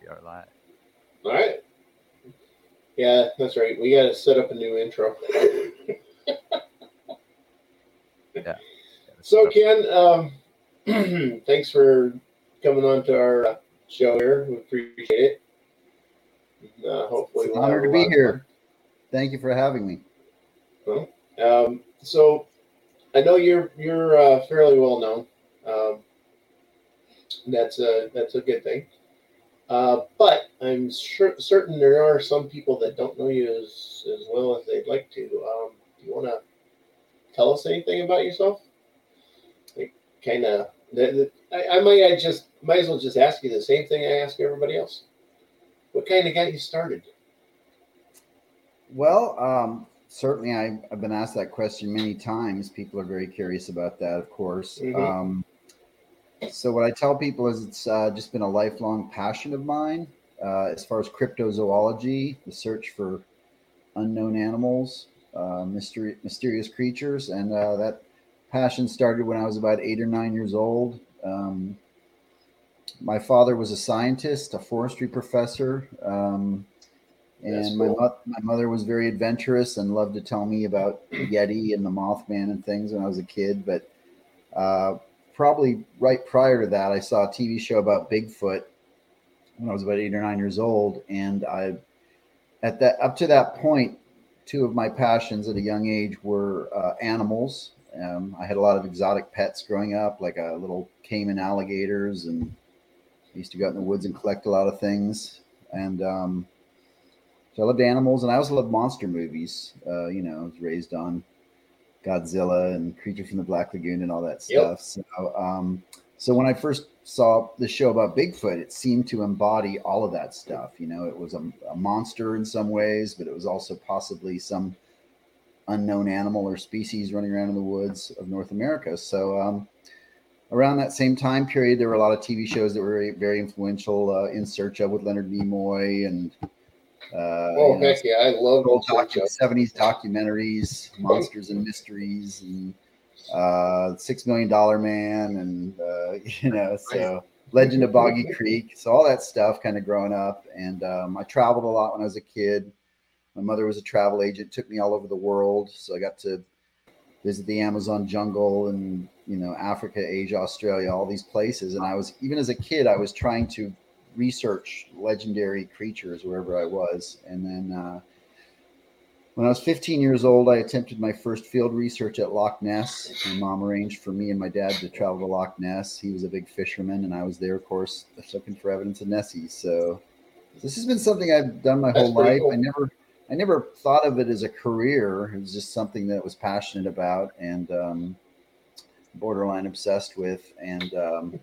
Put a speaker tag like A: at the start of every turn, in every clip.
A: We are live.
B: All right. Yeah, that's right. We got to set up a new intro.
A: Yeah.
B: So, Ken, thanks for coming on to our show here. We appreciate it. Hopefully,
C: It's an
B: we'll have
C: honor
B: a
C: to
B: lot
C: be
B: of fun.
C: here. Thank you for having me.
B: So, I know you're fairly well known. Um, that's a good thing. But I'm certain there are some people that don't know you as well as they'd like to. Do you want to tell us anything about yourself? Like, kind of. I might as well just ask you the same thing I ask everybody else. What kind of got you started?
C: Well, certainly I've been asked that question many times. People are very curious about that, of course.
B: Mm-hmm.
C: So what I tell people is it's just been a lifelong passion of mine. As far as cryptozoology, the search for unknown animals, mysterious creatures, and that passion started when I was about 8 or 9 years old. My father was a scientist, a forestry professor,
B: That's
C: and
B: cool.
C: my mother was very adventurous and loved to tell me about Yeti and the Mothman and things when I was a kid. But uh, probably right prior to that, I saw a TV show about Bigfoot when I was about 8 or 9 years old, and I at that up to that point, two of my passions at a young age were animals. I had a lot of exotic pets growing up, like a little caiman alligators, and I used to go out in the woods and collect a lot of things. And so I loved animals, and I also loved monster movies. I was raised on Godzilla and Creature from the Black Lagoon and all that
B: Yep.
C: stuff. So when I first saw the show about Bigfoot, it seemed to embody all of that stuff. It was a monster in some ways, but it was also possibly some unknown animal or species running around in the woods of North America. So around that same time period, there were a lot of TV shows that were very, very influential. In Search of with Leonard Nimoy and
B: Oh, heck yeah. I love In Search of.
C: 70s documentaries, Monsters and Mysteries, and $6 Million Man, and so Legend of Boggy Creek. So all that stuff kind of growing up. And I traveled a lot when I was a kid. My mother was a travel agent, took me all over the world. So I got to visit the Amazon jungle and, Africa, Asia, Australia, all these places. And even as a kid, I was trying to research legendary creatures wherever I was. And then when I was 15 years old, I attempted my first field research at Loch Ness. My mom arranged for me and my dad to travel to Loch Ness. He was a big fisherman, and I was there, of course, looking for evidence of Nessie. So this has been something I've done my whole life.
B: Cool.
C: I never thought of it as a career. It was just something that I was passionate about and borderline obsessed with. And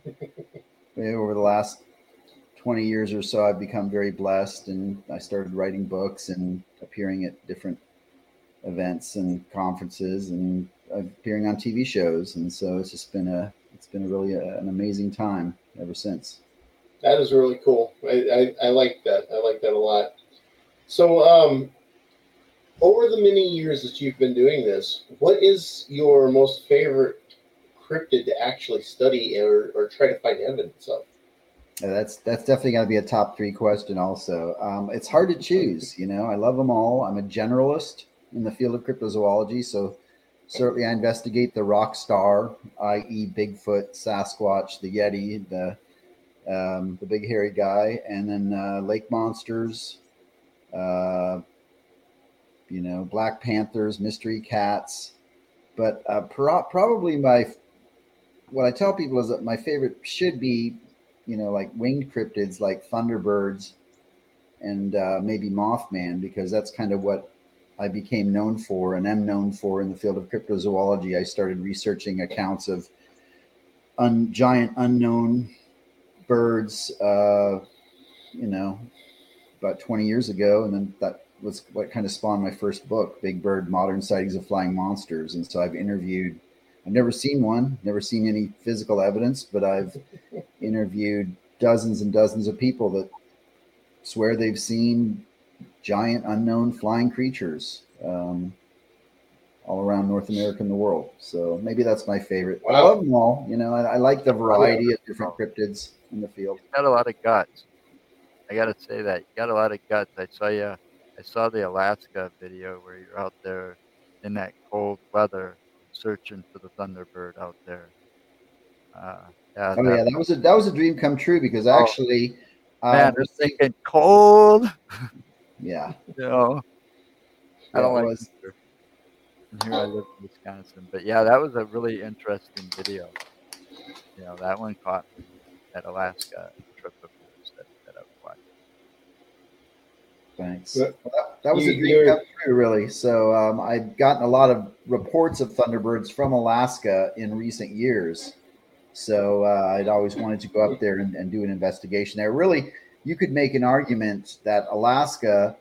C: over the last 20 years or so, I've become very blessed, and I started writing books and appearing at different events and conferences and appearing on TV shows. And so it's been really an amazing time ever since.
B: That is really cool. I like that. I like that a lot. So, over the many years that you've been doing this, what is your most favorite cryptid to actually study or try to find evidence of?
C: That's definitely got to be a top 3 question. Also, it's hard to choose. I love them all. I'm a generalist in the field of cryptozoology, so certainly I investigate the rock star, i.e., Bigfoot, Sasquatch, the Yeti, the big hairy guy, and then lake monsters, Black Panthers, mystery cats. But probably what I tell people is that my favorite should be, like winged cryptids like thunderbirds and maybe Mothman, because that's kind of what I became known for and am known for in the field of cryptozoology. I started researching accounts of giant unknown birds, about 20 years ago. And then that was what kind of spawned my first book, Big Bird: Modern Sightings of Flying Monsters. And so I've never seen one, never seen any physical evidence, but I've interviewed dozens and dozens of people that swear they've seen giant unknown flying creatures all around North America and the world. So maybe that's my favorite. Wow. I love them all. I like the variety of different cryptids in the field.
A: You've got a lot of guts. I gotta say that you got a lot of guts. I saw the Alaska video where you're out there in that cold weather searching for the thunderbird out there. Yeah,
C: Oh
A: that.
C: yeah, that was a dream come true because
A: Oh
C: actually,
A: man,
C: the
A: they're thinking cold.
C: yeah,
A: You know, I
C: yeah,
A: don't
C: it
A: like
C: was.
A: winter. And here I live in Wisconsin, but yeah, that was a really interesting video. You know, that one caught me. That Alaska trip of yours that I was watching.
C: Thanks.
B: But
C: Well, that was
B: you
C: a dream
B: you're
C: come true, really. So I've gotten a lot of reports of thunderbirds from Alaska in recent years. So I'd always wanted to go up there and do an investigation there. Really, you could make an argument that Alaska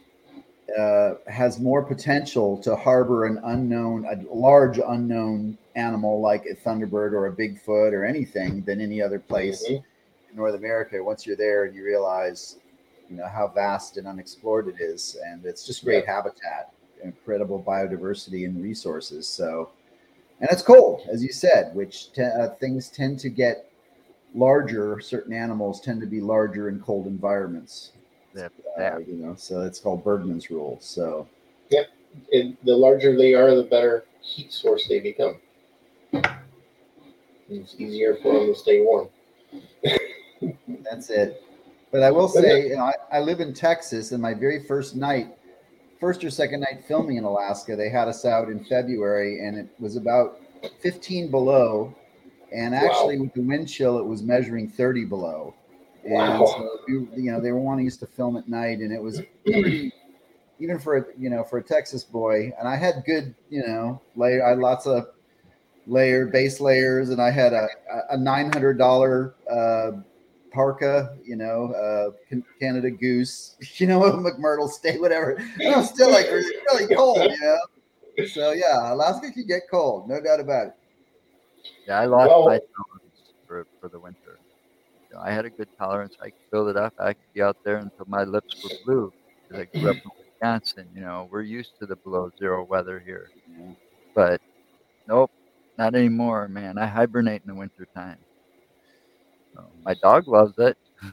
C: has more potential to harbor a large unknown animal like a thunderbird or a Bigfoot or anything than any other place
B: mhm.
C: in North America. Once you're there and you realize, how vast and unexplored it is, and it's just
B: Yeah.
C: great habitat, incredible biodiversity and resources. So, and it's cold, as you said, which things tend to get larger. Certain animals tend to be larger in cold environments.
A: Yeah,
C: So it's called Bergman's rule. So
B: Yep. And the larger they are, the better heat source they become. It's easier for them to stay warm.
C: that's it. But I will
B: But no,
C: say, I live in Texas, and my very first or second night filming in Alaska, they had us out in February, and it was about 15 below. And
B: wow,
C: actually, with the wind chill, it was measuring 30 below. And
B: wow.
C: so, they were wanting us to film at night, and it was pretty, even for a Texas boy. And I had good, layer. I had lots of base layers, and I had a $900 parka, Canada Goose, McMurdo State, whatever. And I'm still like really cold. So yeah, Alaska can get cold, no doubt about it.
A: yeah. I lost my
B: Well,
A: tolerance for the winter. You know, I had a good tolerance. I could build it up. I could be out there until my lips were blue because I grew up in Wisconsin. You know, we're used to the below zero weather here,
C: Yeah.
A: but nope, not anymore, man. I hibernate in the winter time. So my dog loves it.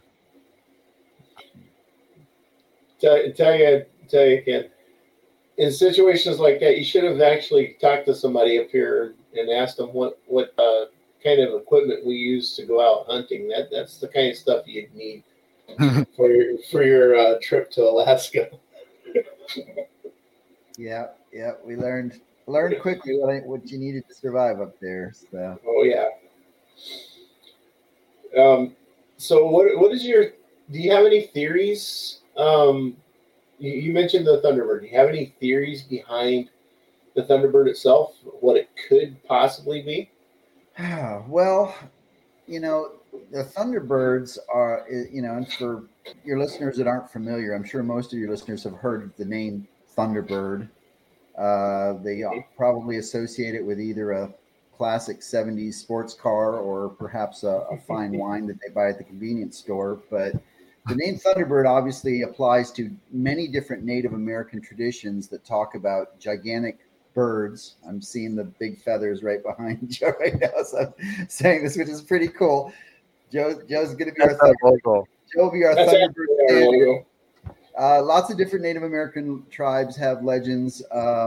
B: tell you again. In situations like that, you should have actually talked to somebody up here and asked them what kind of equipment we use to go out hunting. That's the kind of stuff you'd need for your trip to Alaska.
C: Yeah, yeah, we learned quickly what you needed to survive up there. So
B: Oh yeah. Um, so what is your? Do you have any theories? You mentioned the Thunderbird. Do you have any theories behind the Thunderbird itself? What it could possibly be?
C: well, the Thunderbirds are, and for your listeners that aren't familiar, I'm sure most of your listeners have heard the name Thunderbird. They probably associate it with either a classic 70s sports car or perhaps a fine wine that they buy at the convenience store. But the name Thunderbird obviously applies to many different Native American traditions that talk about gigantic birds. I'm seeing the big feathers right behind Joe right now. So I'm saying this, which is pretty cool. Joe's going to be
A: That's
C: our
A: our
C: Thunder.
A: logo.
C: Joe will be our
B: That's
C: Thunderbird
B: actually our
C: stand.
B: logo.
C: Lots of different Native American tribes have legends.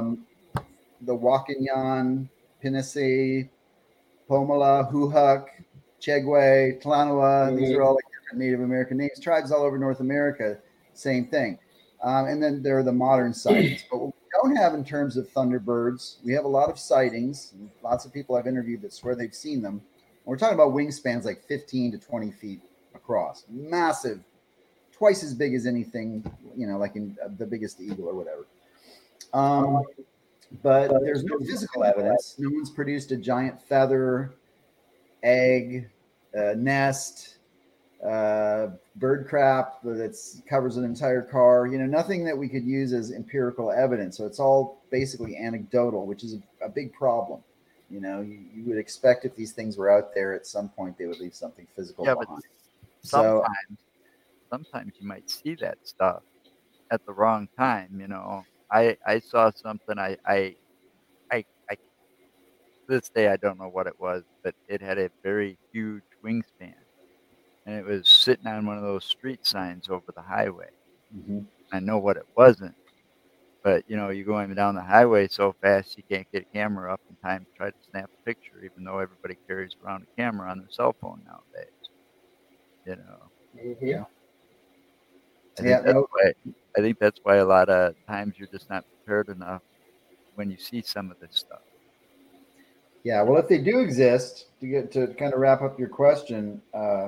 C: The Wakanyan, Pinisi, Pomala, Huhuk, Chegwe, Talanoa. These are
B: Mhm.
C: all like different Native American names. Tribes all over North America, same thing. And then there are the modern sightings. But what we don't have in terms of thunderbirds, we have a lot of sightings. Lots of people I've interviewed that swear they've seen them. We're talking about wingspans like 15 to 20 feet across. Massive, twice as big as anything, like in the biggest eagle or whatever. Um, but there's no physical evidence. No one's produced a giant feather, egg, nest, bird crap that covers an entire car. Nothing that we could use as empirical evidence. So it's all basically anecdotal, which is a big problem. You would expect if these things were out there at some point, they would leave something physical
A: Yeah, but
C: behind. So
A: sometimes you might see that stuff at the wrong time. You know, I saw something. I to this day I don't know what it was, but it had a very huge wingspan, and it was sitting on one of those street signs over the highway.
C: Mhm.
A: I know what it wasn't, but you're going down the highway so fast you can't get a camera up in time to try to snap a picture, even though everybody carries around a camera on their cell phone nowadays.
B: Mm-hmm.
C: Yeah.
A: I
C: Yeah.
A: think that's
C: No.
A: why. I think that's why a lot of times you're just not prepared enough when you see some of this stuff.
C: Yeah. Well, if they do exist, to kind of wrap up your question,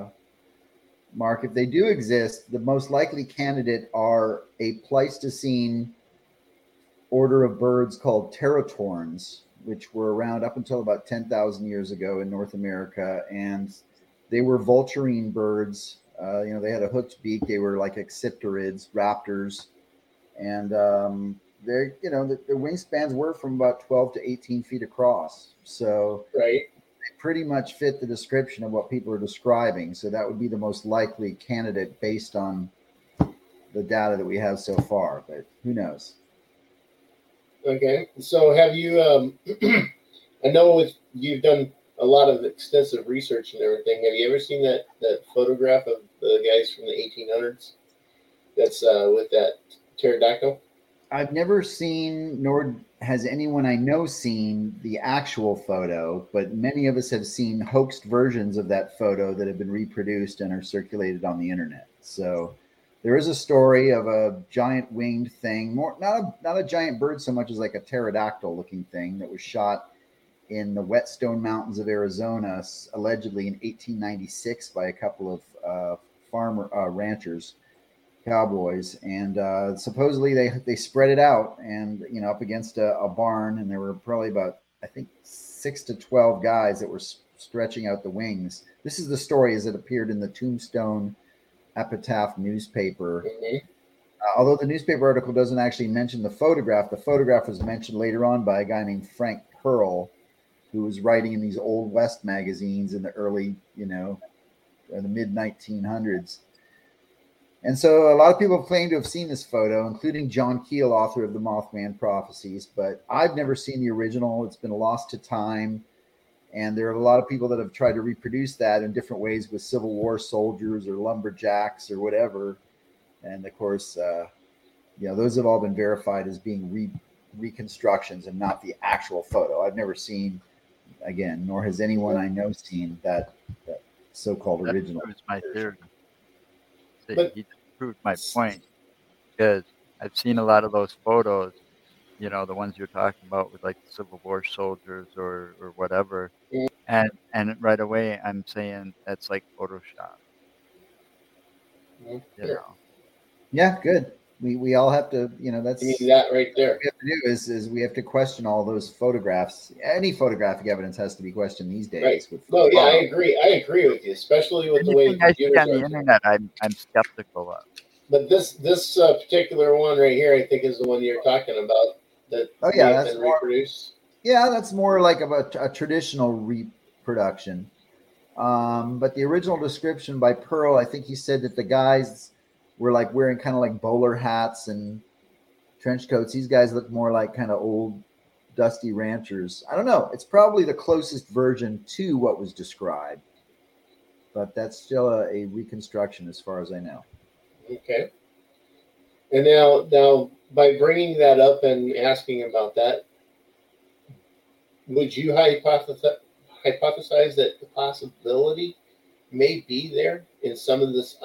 C: Mark, if they do exist, the most likely candidate are a Pleistocene order of birds called teratorns, which were around up until about 10,000 years ago in North America. And they were vulturine birds. They had a hooked beak. They were like accipterids, raptors. And their wingspans were from about 12 to 18 feet across. So
B: Right.
C: they pretty much fit the description of what people are describing. So that would be the most likely candidate based on the data that we have so far. But who knows?
B: Okay. So have you? I know you've done a lot of extensive research and everything. Have you ever seen that photograph of the guys from the 1800s? That's with that pterodactyl.
C: I've never seen, nor has anyone I know seen the actual photo, but many of us have seen hoaxed versions of that photo that have been reproduced and are circulated on the internet. So there is a story of a giant winged thing, more not a giant bird so much as like a pterodactyl looking thing that was shot in the Whetstone Mountains of Arizona, allegedly in 1896 by a couple of farmer ranchers, cowboys, and supposedly they spread it out and up against a barn, and there were probably about, I think, 6 to 12 guys that were stretching out the wings. This is the story as it appeared in the Tombstone Epitaph newspaper.
B: Mm-hmm.
C: Although the newspaper article doesn't actually mention the photograph was mentioned later on by a guy named Frank Pearl, who was writing in these Old West magazines in the early, the mid 1900s. And so a lot of people claim to have seen this photo, including John Keel, author of the Mothman Prophecies, but I've never seen the original. It's been lost to time. And there are a lot of people that have tried to reproduce that in different ways with Civil War soldiers or lumberjacks or whatever. And of course, those have all been verified as being reconstructions and not the actual photo. I've never seen, again, nor has anyone I know seen that so-called original.
A: That proves my theory.
B: But
A: He proved my point, because I've seen a lot of those photos, the ones you're talking about with like the Civil War soldiers or whatever. And right away I'm saying that's like Photoshop.
C: Yeah, good. We all have to, that's
B: I mean, that right there.
C: What we have to do is we have to question all those photographs. Any photographic evidence has to be questioned these days.
B: Right. No, yeah, I agree. I agree with you, especially with the way
A: Anything I see
B: computers
A: on the
B: are.
A: internet, I'm skeptical of.
B: But this particular one right here, I think, is the one you're talking about that
C: Oh yeah,
B: may have
C: that's
B: been
C: more,
B: reproduced.
C: yeah, that's more like a traditional reproduction. But the original description by Pearl, I think he said that the guys were like wearing kind of like bowler hats and trench coats. These guys look more like kind of old, dusty ranchers. I don't know. It's probably the closest version to what was described, but that's still a reconstruction as far as I know.
B: Okay. And now, by bringing that up and asking about that, would you hypothesize that the possibility may be there in some of this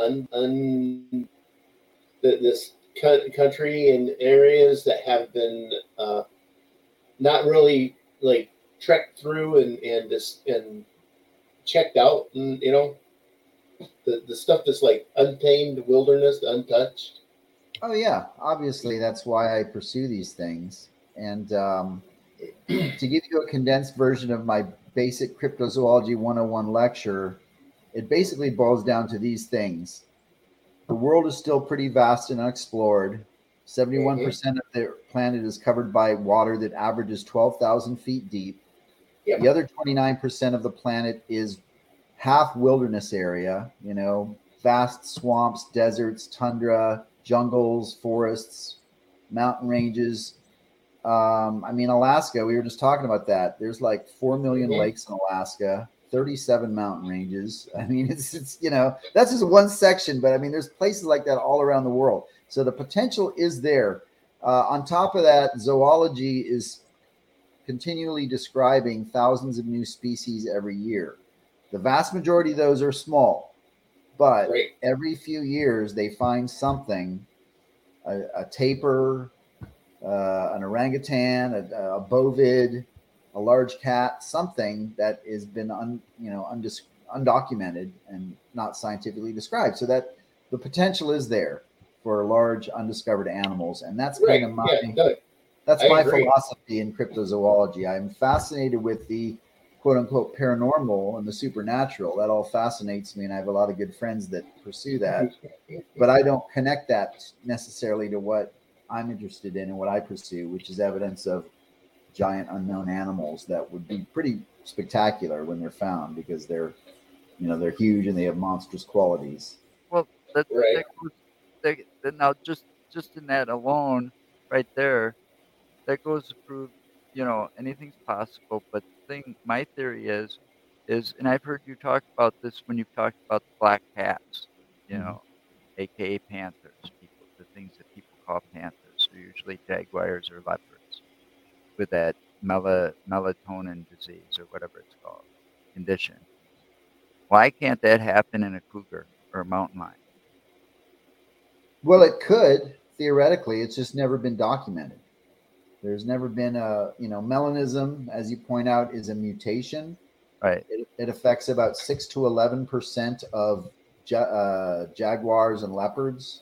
B: this country and areas that have been not really like trekked through and checked out, and the stuff that's like untamed wilderness, untouched.
C: Oh yeah, obviously that's why I pursue these things. And to give you a condensed version of my basic cryptozoology 101 lecture, it basically boils down to these things. The world is still pretty vast and unexplored. 71% of the planet is covered by water that averages 12,000 feet deep.
B: Yep.
C: The other 29% of the planet is half wilderness area, vast swamps, deserts, tundra, jungles, forests, mountain ranges. Alaska, we were just talking about that. There's like 4 million lakes in Alaska. 37 mountain ranges. I mean, it's that's just one section, but I mean, there's places like that all around the world. So the potential is there. On top of that, zoology is continually describing thousands of new species every year. The vast majority of those are small, but every few years they find something, a tapir, an orangutan, a bovid, a large cat, something that has been undocumented and not scientifically described. So that the potential is there for large undiscovered animals, and that's kind of my philosophy in cryptozoology. I'm fascinated with the quote unquote paranormal and the supernatural. That all fascinates me, and I have a lot of good friends that pursue that. But I don't connect that necessarily to what I'm interested in and what I pursue, which is evidence of giant unknown animals that would be pretty spectacular when they're found, because they're huge and they have monstrous qualities.
A: Well, now just in that alone, right there, that goes to prove, anything's possible. But my theory is, and I've heard you talk about this when you've talked about the black cats, aka panthers. The things that people call panthers are usually jaguars or leopards with that melatonin disease or whatever it's called condition. Why can't that happen in a cougar or a mountain lion?
C: Well, it could theoretically. It's just never been documented. There's never been melanism, as you point out, is a mutation.
A: Right.
C: It affects about 6 to 11% of jaguars and leopards,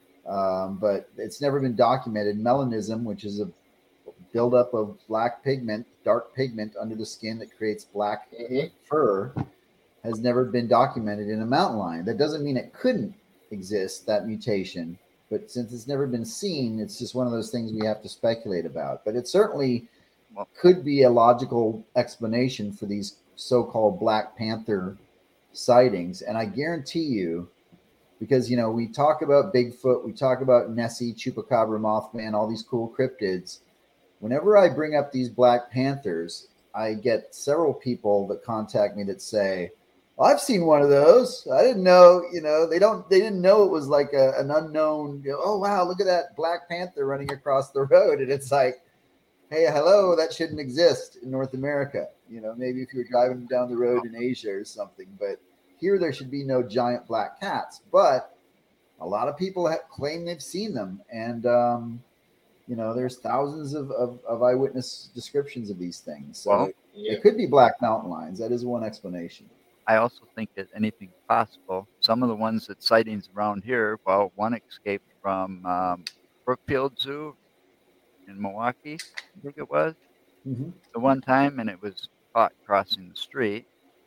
C: but it's never been documented. Melanism, which is a buildup of black pigment, dark pigment under the skin that creates black fur, has never been documented in a mountain lion. That doesn't mean it couldn't exist, that mutation. But since it's never been seen, it's just one of those things we have to speculate about. But it certainly could be a logical explanation for these so-called Black Panther sightings. And I guarantee you, because, we talk about Bigfoot, we talk about Nessie, Chupacabra, Mothman, all these cool cryptids. Whenever I bring up these Black Panthers, I get several people that contact me that say, I've seen one of those. I didn't know, they didn't know it was like an unknown, oh, wow, look at that Black Panther running across the road. And it's like, hey, hello, that shouldn't exist in North America. Maybe if you were driving down the road in Asia or something, but here there should be no giant black cats. But a lot of people claim they've seen them. And, there's thousands of eyewitness descriptions of these things. So it could be black mountain lions. That is one explanation.
A: I also think that anything's possible. Some of the ones that sightings around here, one escaped from Brookfield Zoo in Milwaukee, I think it was, the one time, and it was caught crossing the street,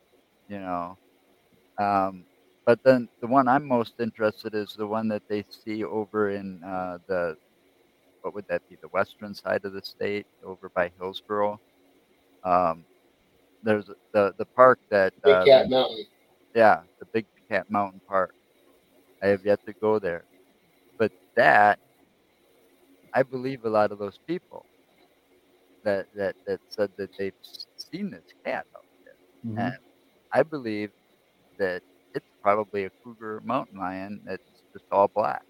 A: But then the one I'm most interested is the one that they see over in what would that be, the western side of the state, over by Hillsboro. There's the park that
B: Big Cat Mountain.
A: Yeah, the Big Cat Mountain Park. I have yet to go there, but that I believe a lot of those people that said that they've seen this cat out there, and I believe that it's probably a cougar mountain lion that's just all black.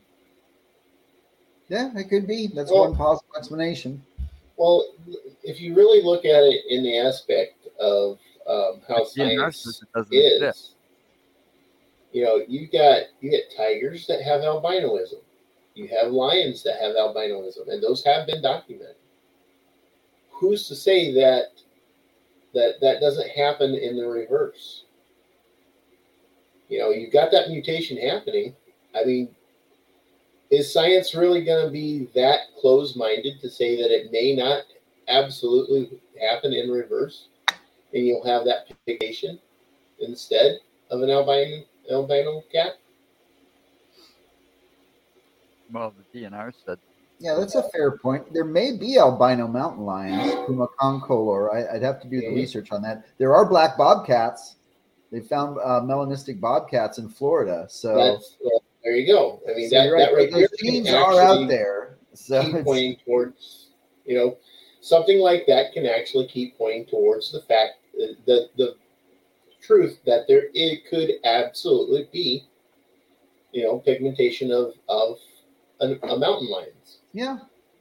C: Yeah, it could be. That's one possible explanation.
B: Well, if you really look at it in the aspect of how science is, you get tigers that have albinoism, you have lions that have albinoism, and those have been documented. Who's to say that doesn't happen in the reverse? You've got that mutation happening. I mean, is science really going to be that closed-minded to say that it may not absolutely happen in reverse, and you'll have that mutation instead of an albino cat?
A: Well, the DNR said.
C: Yeah, that's a fair point. There may be albino mountain lions, Puma concolor. I'd have to do the research on that. There are black bobcats. They found melanistic bobcats in Florida. So
B: there you go. I mean,
C: so that right there, genes are out there. So
B: keep pointing towards, something like that can actually keep pointing towards the fact that truth that it could absolutely be, pigmentation of a mountain lions.
C: Yeah.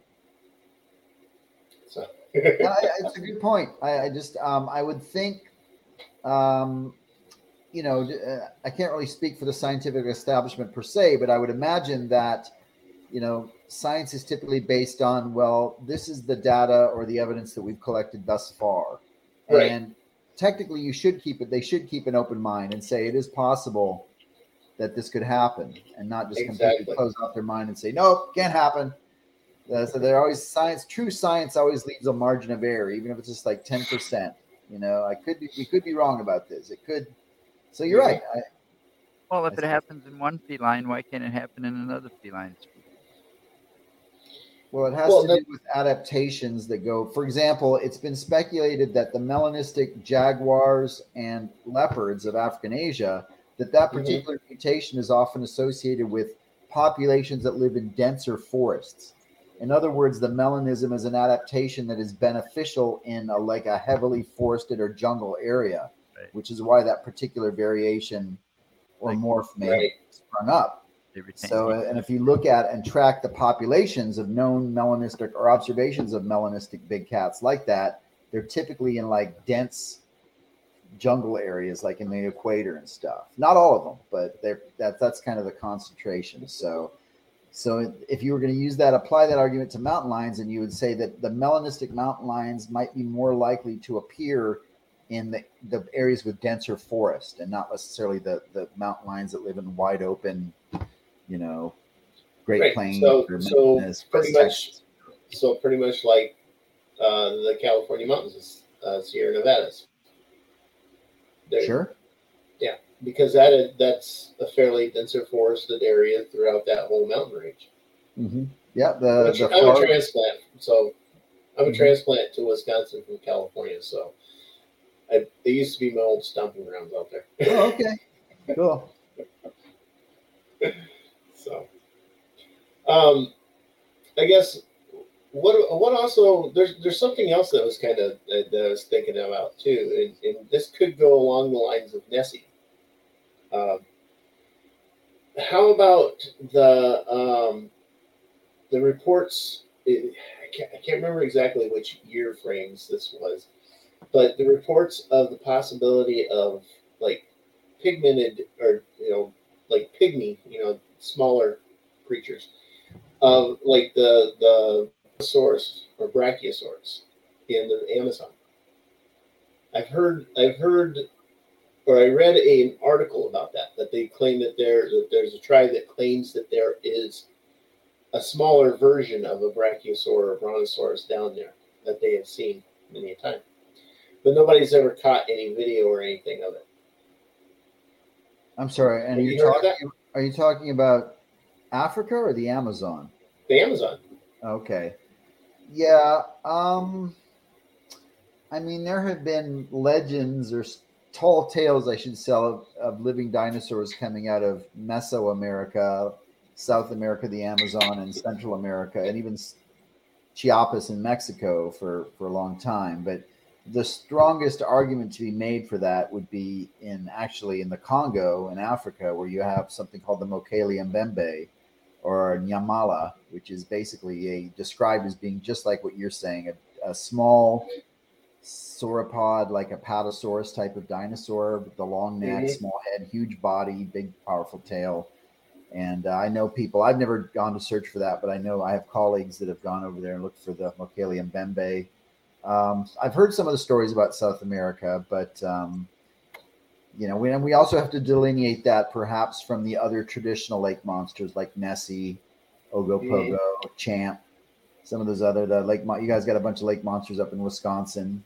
B: So
C: It's a good point. I just I would think, I can't really speak for the scientific establishment per se, but I would imagine that, science is typically based on, well, this is the data or the evidence that we've collected thus far.
B: Right.
C: And technically they should keep an open mind and say it is possible that this could happen, and not just completely close off their mind and say, nope, can't happen. So they're always true science always leaves a margin of error, even if it's just like 10%. We could be wrong about this. It could. So you're right.
A: Well, if it happens in one feline, why can't it happen in another feline species?
C: Well, it has to do with adaptations that go. For example, it's been speculated that the melanistic jaguars and leopards of African Asia, that particular mutation is often associated with populations that live in denser forests. In other words, the melanism is an adaptation that is beneficial in a heavily forested or jungle area, right, which is why that particular variation or morph may have sprung up. So, and if you look at and track the populations of known melanistic or observations of melanistic big cats like that, they're typically in like dense jungle areas, like in the equator and stuff. Not all of them, but that's kind of the concentration. So if you were going to use that, apply that argument to mountain lions, and you would say that the melanistic mountain lions might be more likely to appear in the areas with denser forest, and not necessarily the mountain lions that live in wide open, Great Plains.
B: So pretty much like the California mountains, Sierra Nevadas.
C: Sure.
B: Yeah, because that's a fairly denser forested area throughout that whole mountain range.
C: Mm-hmm. Yeah,
B: I'm a transplant, so I'm a transplant to Wisconsin from California. So it used to be my old stomping grounds out there.
C: Oh, okay, cool.
B: So, I guess what also there's something else that was kind of that I was thinking about too, and this could go along the lines of Nessie. How about the reports? I can't remember exactly which year frames this was, but the reports of the possibility of like pigmented or like pygmy, smaller creatures of like the Brontosaurus or Brachiosaurus in the Amazon. I've heard, or I read an article about that they claim that there's a tribe that claims that there is a smaller version of a Brachiosaur or Brontosaurus down there that they have seen many a time, but nobody's ever caught any video or anything of it.
C: I'm sorry, and are you talking about Africa or the Amazon?
B: The Amazon.
C: Okay. Yeah. I mean, there have been legends or tall tales, I should say, of living dinosaurs coming out of Mesoamerica, South America, the Amazon, and Central America, and even Chiapas in Mexico for a long time. But the strongest argument to be made for that would be in the Congo in Africa, where you have something called the Mokele Mbembe or Nyamala, which is basically described as being just like what you're saying, a small sauropod, like a Apatosaurus type of dinosaur with the long neck, small head, huge body, big powerful tail. And I know people, I've never gone to search for that, but I know I have colleagues that have gone over there and looked for the Mokele Mbembe. I've heard some of the stories about South America, but we also have to delineate that perhaps from the other traditional lake monsters like Nessie, Ogopogo, Champ, some of those other you guys got a bunch of lake monsters up in Wisconsin.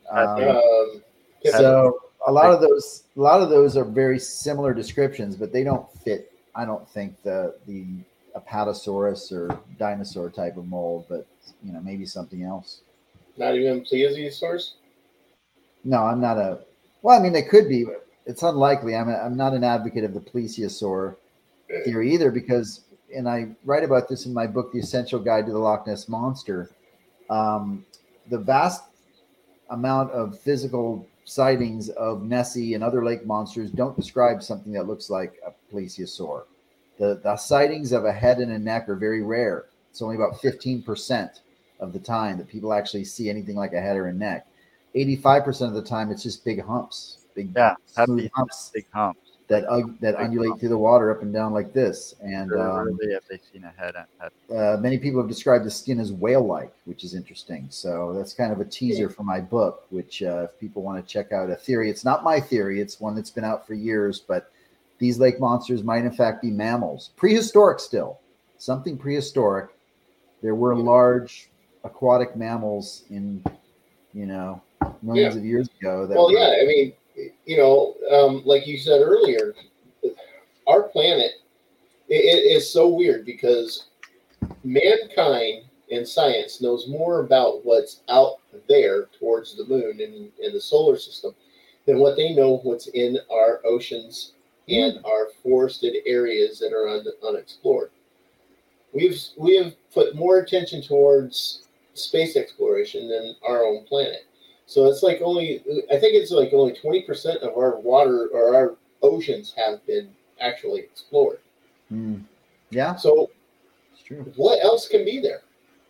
C: So a lot of those are very similar descriptions, but they don't fit. I don't think the Apatosaurus or dinosaur type of mold, but maybe something else.
B: Not even plesiosaurs?
C: No, I'm not well, I mean, they could be, but it's unlikely. I'm not an advocate of the plesiosaur theory either, because, and I write about this in my book, The Essential Guide to the Loch Ness Monster, the vast amount of physical sightings of Nessie and other lake monsters don't describe something that looks like a plesiosaur. The sightings of a head and a neck are very rare. It's only about 15% of the time that people actually see anything like a head or a neck. 85% of the time, it's just big humps, big smooth humps
A: big humps.
C: that undulate through the water up and down like this. And
A: Rarely have they seen a head.
C: many people have described the skin as whale-like, which is interesting. So that's kind of a teaser for my book, which if people want to check out a theory, it's not my theory. It's one that's been out for years, but these lake monsters might in fact be mammals, prehistoric still, something prehistoric. There were large aquatic mammals in, millions of years ago.
B: I mean, like you said earlier, our planet it is so weird because mankind and science knows more about what's out there towards the moon and in the solar system than what they know what's in our oceans and our forested areas that are unexplored. We have put more attention towards space exploration than our own planet. So it's like only 20% of our water or our oceans have been actually explored.
C: Yeah.
B: So
C: it's true.
B: What else can be there?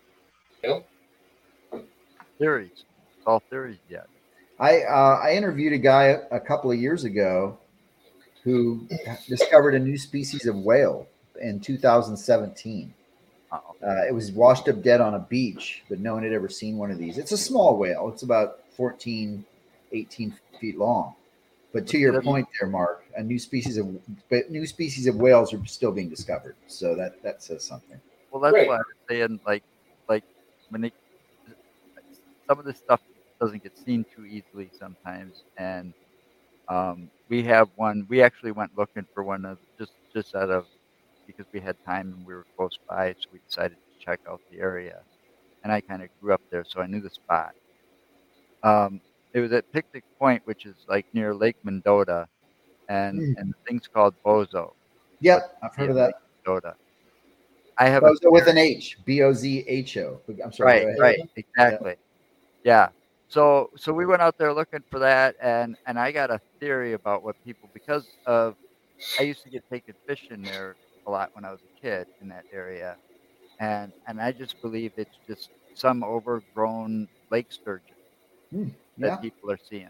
A: Theories. It's all theories yet.
C: I interviewed a guy a couple of years ago who discovered a new species of whale in 2017. It was washed up dead on a beach, but no one had ever seen one of these. It's a small whale. It's about 14, 18 feet long. But to your point there, Mark, new species of whales are still being discovered. So that says something.
A: Well, that's why I was saying, like when some of this stuff doesn't get seen too easily sometimes, and we have one. We actually went looking for one of just out of because we had time and we were close by, so we decided to check out the area. And I kind of grew up there, so I knew the spot. It was at Picnic Point, which is like near Lake Mendota, and the thing's called Bozo.
C: Yep, I've heard of that.
A: Mendota. I have
C: Bozo with an H, Bozho. I'm sorry.
A: Right, exactly. Yeah. So we went out there looking for that, and I got a theory about what people, because of I used to get taken fishing there a lot when I was a kid in that area, and I just believe it's just some overgrown lake sturgeon that people are seeing,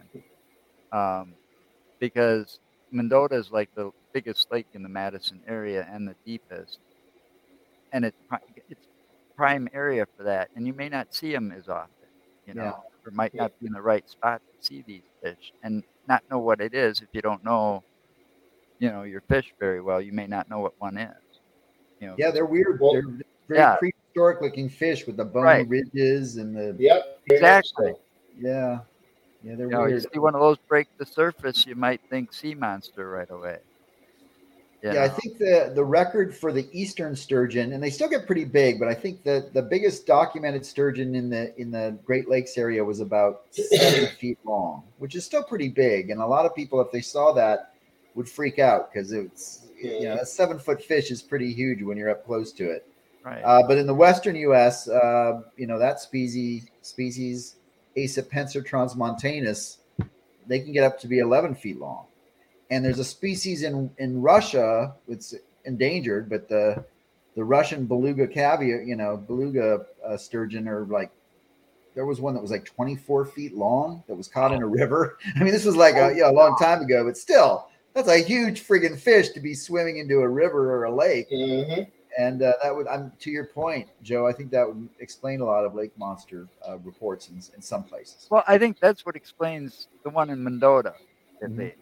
A: because Mendota is like the biggest lake in the Madison area and the deepest, and it's prime area for that, and you may not see them as often, or might not be in the right spot to see these fish and not know what it is. If you don't know your fish very well, you may not know what one is.
C: Yeah, they're weird. They're very prehistoric looking fish with the bony ridges and the.
B: Yep,
A: exactly.
C: Yeah, they're weird.
A: You see one of those break the surface, you might think sea monster right away.
C: I think the record for the eastern sturgeon, and they still get pretty big, but I think the biggest documented sturgeon in the Great Lakes area was about 7 feet long, which is still pretty big. And a lot of people, if they saw that, would freak out because it's that 7 foot fish is pretty huge when you're up close to it.
A: Right.
C: But in the western U.S., that species Acipenser transmontanus, they can get up to be 11 feet long. And there's a species in Russia, it's endangered, but the Russian beluga beluga sturgeon are like, there was one that was like 24 feet long that was caught in a river. I mean, this was like a long time ago, but still, that's a huge friggin' fish to be swimming into a river or a lake.
B: Mm-hmm.
C: And that would, to your point, Joe, I think that would explain a lot of lake monster reports in some places.
A: Well, I think that's what explains the one in Mendota, at least.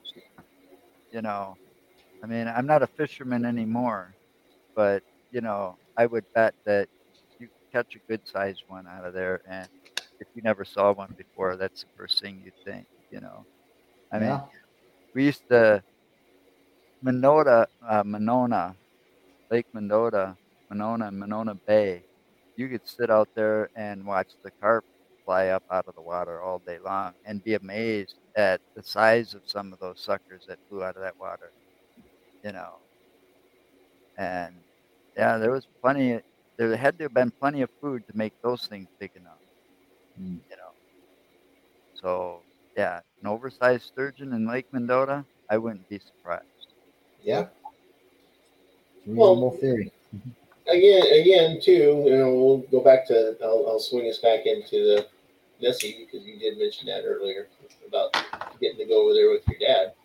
A: I mean, I'm not a fisherman anymore, but I would bet that you catch a good sized one out of there, and if you never saw one before, that's the first thing you'd think. I mean, we used to Monona, Lake Mendota, Monona, and Monona Bay. You could sit out there and watch the carp fly up out of the water all day long and be amazed at the size of some of those suckers that flew out of that water. And there was plenty. There had to have been plenty of food to make those things big enough. So Yeah, an oversized sturgeon in Lake Mendota, I wouldn't be surprised.
B: Yeah.
C: Reasonable theory.
B: Again, too, we'll go back to. I'll swing us back into the Nessie because you did mention that earlier about getting to go over there with your dad.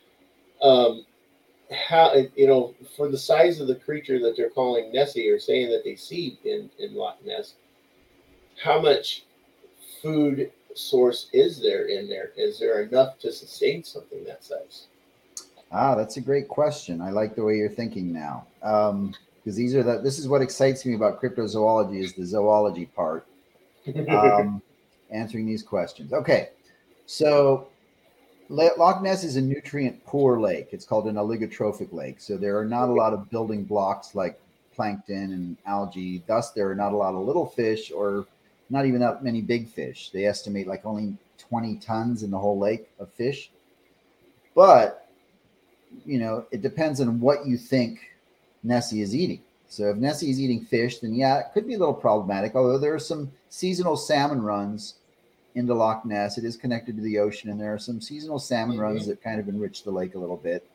B: How for the size of the creature that they're calling Nessie or saying that they see in Loch Ness, how much food source is there in there? Is there enough to sustain something that size?
C: That's a great question. I like the way you're thinking now. Because this is what excites me about cryptozoology is the zoology part. Answering these questions. Okay. So Loch Ness is a nutrient poor lake. It's called an oligotrophic lake. So there are not a lot of building blocks like plankton and algae. Thus, there are not a lot of little fish or not even that many big fish. They estimate like only 20 tons in the whole lake of fish. But it depends on what you think Nessie is eating. So if Nessie is eating fish, then yeah, it could be a little problematic. Although there are some seasonal salmon runs into Loch Ness. It is connected to the ocean, and there are some seasonal salmon runs that kind of enrich the lake a little bit.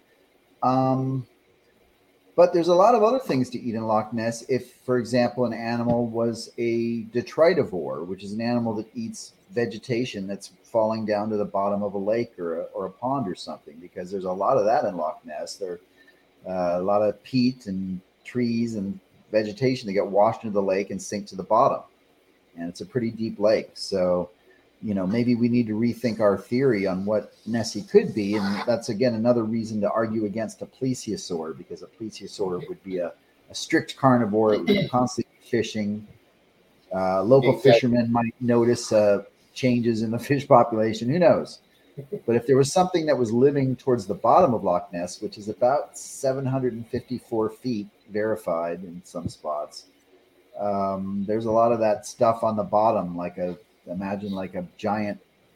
C: But there's a lot of other things to eat in Loch Ness. If, for example, an animal was a detritivore, which is an animal that eats vegetation that's falling down to the bottom of a lake or a pond or something, because there's a lot of that in Loch Ness. There are a lot of peat and trees and vegetation that get washed into the lake and sink to the bottom. And it's a pretty deep lake. So, maybe we need to rethink our theory on what Nessie could be. And that's, again, another reason to argue against a plesiosaur, because a plesiosaur would be a strict carnivore. It would be constantly fishing. Local fishermen might notice changes in the fish population. Who knows? But if there was something that was living towards the bottom of Loch Ness, which is about 754 feet verified in some spots, there's a lot of that stuff on the bottom, imagine like a giant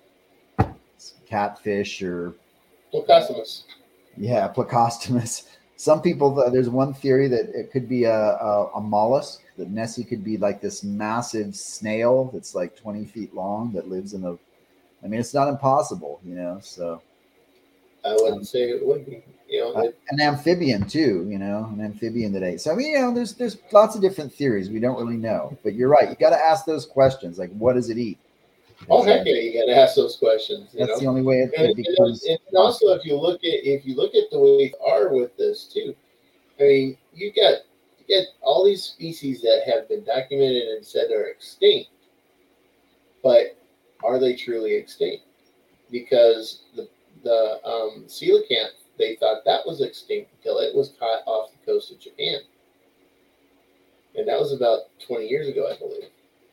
C: catfish or
B: Plecostomus.
C: Yeah, Plecostomus. Some people, there's one theory that it could be a mollusk, that Nessie could be like this massive snail that's like 20 feet long that lives in it's not impossible, so.
B: I wouldn't say it would be,
C: an amphibian too, an amphibian today. So, there's lots of different theories. We don't really know, but you're right. You got to ask those questions. Like, what does it eat?
B: Oh, heck yeah, you got to ask those questions.
C: That's the only way it becomes.
B: And also, if you look at the way they are with this too, you get all these species that have been documented and said are extinct, but are they truly extinct? Because the coelacanth, they thought that was extinct until it was caught off the coast of Japan, and that was about 20 years ago, I believe.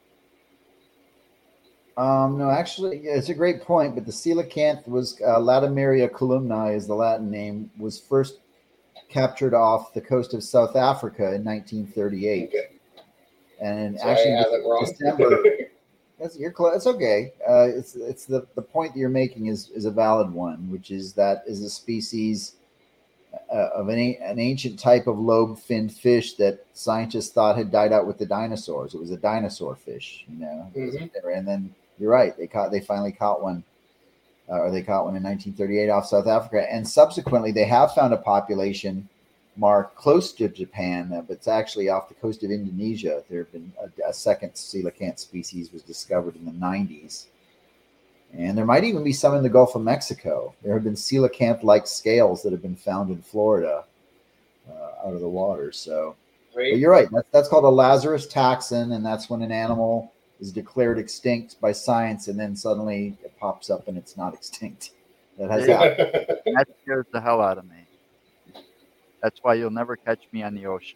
C: No, actually, yeah, it's a great point. But the coelacanth was Latimeria columna is the Latin name. Was first captured off the coast of South Africa in 1938, and
B: so
C: actually,
B: I have it wrong.
C: December. It's okay. It's the point that you're making is a valid one, which is that is a species of an ancient type of lobe-finned fish that scientists thought had died out with the dinosaurs. It was a dinosaur fish, And then you're right. They finally caught one, or they caught one in 1938 off South Africa, and subsequently they have found a population, Mark, close to Japan, but it's actually off the coast of Indonesia. There have been a second coelacanth species was discovered in the 90s. And there might even be some in the Gulf of Mexico. There have been coelacanth-like scales that have been found in Florida out of the water. So, but you're right. That's called a Lazarus taxon, and that's when an animal is declared extinct by science, and then suddenly it pops up and it's not extinct. That has happened.
A: That scares the hell out of me. That's why you'll never catch me on the ocean.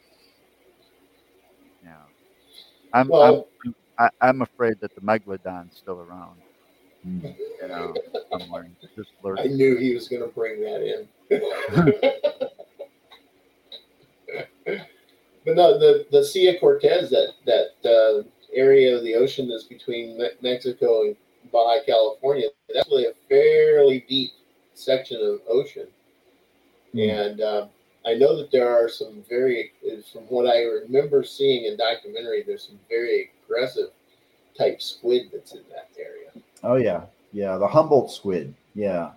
A: Yeah, I'm afraid that the megalodon's still around. Somewhere. Just
B: I knew he was going to bring that in. But no, the Sea of Cortez, that area of the ocean that's between Mexico and Baja California, that's really a fairly deep section of ocean. And I know that there are some from what I remember seeing in documentary, there's some very aggressive type squid that's in that area.
C: Oh yeah, Yeah, the Humboldt squid. Yeah.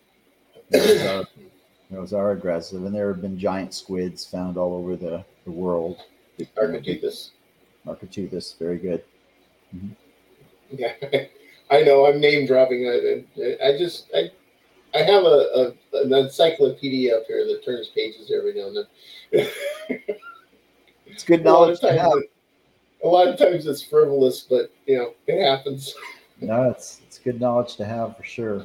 C: Those are aggressive, and there have been giant squids found all over the world.
B: Architeuthis.
C: Architeuthis, very good. Mm-hmm.
B: Yeah, I know. I'm name dropping. I have an encyclopedia up here that turns pages every now and then.
C: It's good knowledge to have.
B: A lot of times it's frivolous, but it happens.
C: No, it's good knowledge to have for sure.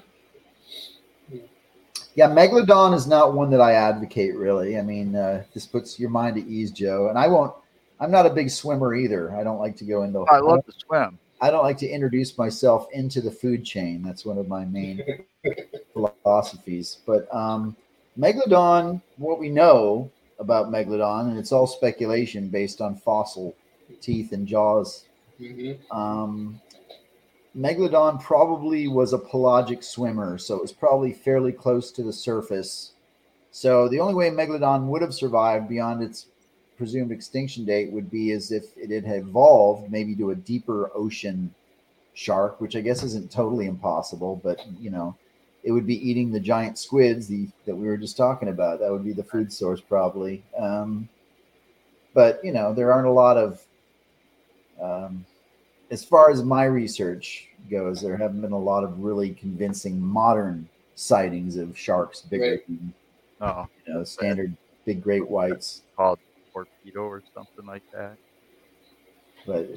C: Yeah, Megalodon is not one that I advocate really. I mean, this puts your mind at ease, Joe. And I'm not a big swimmer either. I don't like to go into.
A: I love to swim.
C: I don't like to introduce myself into the food chain. That's one of my main philosophies. But Megalodon, what we know about Megalodon, and it's all speculation based on fossil teeth and jaws.
B: Mm-hmm.
C: Megalodon probably was a pelagic swimmer, so it was probably fairly close to the surface. So the only way Megalodon would have survived beyond its presumed extinction date would be as if it had evolved maybe to a deeper ocean shark, which I guess isn't totally impossible, but it would be eating the giant squids that we were just talking about. That would be the food source probably. But there aren't a lot of as far as my research goes, there haven't been a lot of really convincing modern sightings of sharks bigger than standard big great whites
A: called torpedo or something like that.
C: But
B: the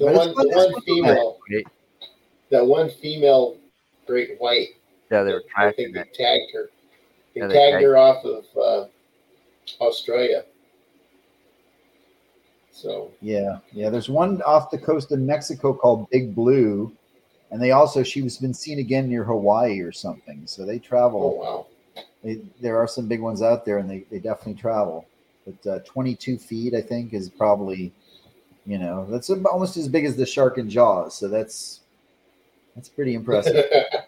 B: one female great white.
A: Yeah, they were
B: I think they tagged her. They
A: tagged
B: tagged her off of Australia. So
C: yeah, there's one off the coast of Mexico called Big Blue, and she's been seen again near Hawaii or something. So they travel.
B: Oh wow!
C: There are some big ones out there, and they definitely travel. But 22 feet, I think, is probably that's almost as big as the shark in Jaws. So that's pretty impressive.